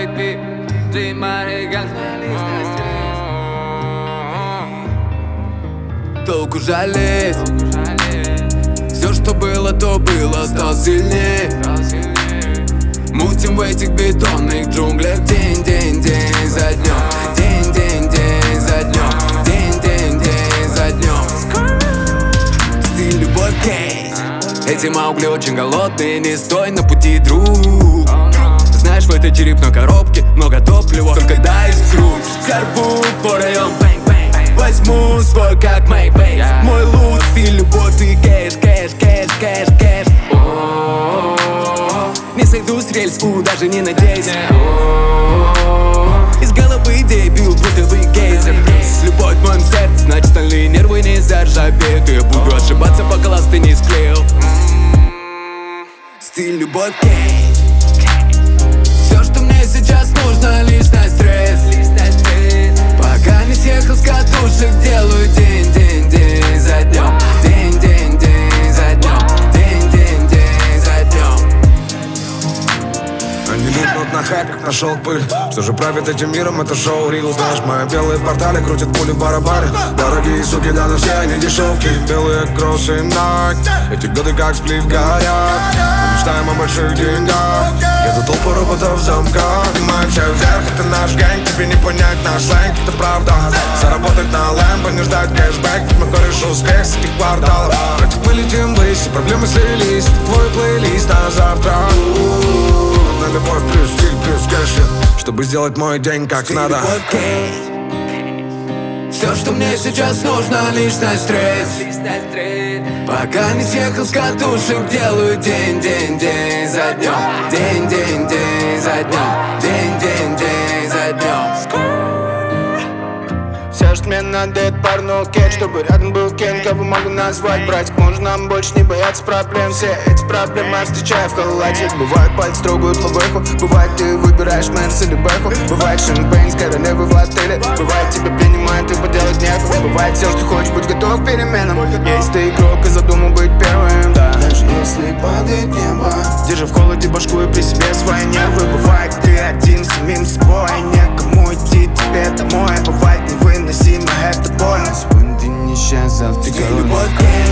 baby, ты моя гангстер. Толку жалеть, все, что было, то было, стал сильнее. Мутим в этих бетонных джунглях день за днем. День за днем. День за днем. Стиль, любовь, кейс. Эти маугли очень голодные, не стой на пути, друг. Знаешь, в этой черепной коробке много топлива, только дай скруть. Взорвут по район, возьму свой как Мэйфейс. Мой лут, стиль, любовь и кэш. Не сойду с рельс, даже не надейся. Из головы идей бил, будто бы гейзер. Любовь в моем сердце, значит стальные нервы не заржавеют. Я буду ошибаться, пока ласт ты не склеил. Стиль, любовь, кейс. Все, что мне сейчас нужно, лишний стресс. Пока не съехал с катушек, делаю день за днем. День за днем. День за днем. Они липнут на хайп, как нашел пыль. Что же правит этим миром, это шоу Рил. Знаешь, мои белые портали крутят пули в барабаре. Дорогие суки, да, но все они дешевки. Белые кроссы Nike. Эти годы как сплив горят. Мы мечтаем о больших деньгах. Еду толпу роботов в замках. Поднимаем все вверх, это наш гэнг. Тебе не понять наш сленг, это правда. Заработать на лэмбо, не ждать кэшбэк. Ведь мы кореш успех с этих кварталов. Братик, мы летим ввысь, все проблемы слились. Твой плейлист на завтра. На любовь плюс стиль плюс кэш, чтобы сделать мой день как Стиль, надо. любовь, кейс. Все, что мне сейчас нужно, лишний стресс. Пока не съехал с катушек, делаю день за днем. День за днем. День за днем. Все, что мне надо, это парнул кет, чтобы рядом был Кен, кого могу назвать братик. Может, нам больше не бояться проблем. Все эти проблемы я встречаю в халате. Бывает, пальцы трогают лобэху. Бывает, ты выбираешь Мэнс или Бэху. Бывает, шампейн с королевой в отеле. Бывает, тебя принимают и поделать нехуй. Бывает, все, что хочешь, будь готов к переменам. Если ты игрок и задумал быть первым, да. Даже если падает небо, держи в холоде башку и при себе свои нервы. Бывает, ты один с самим собой, некому идти тебе домой. Бывает, невыносимо, это больно. Сегодня ты несчастный, завтра ты голодный.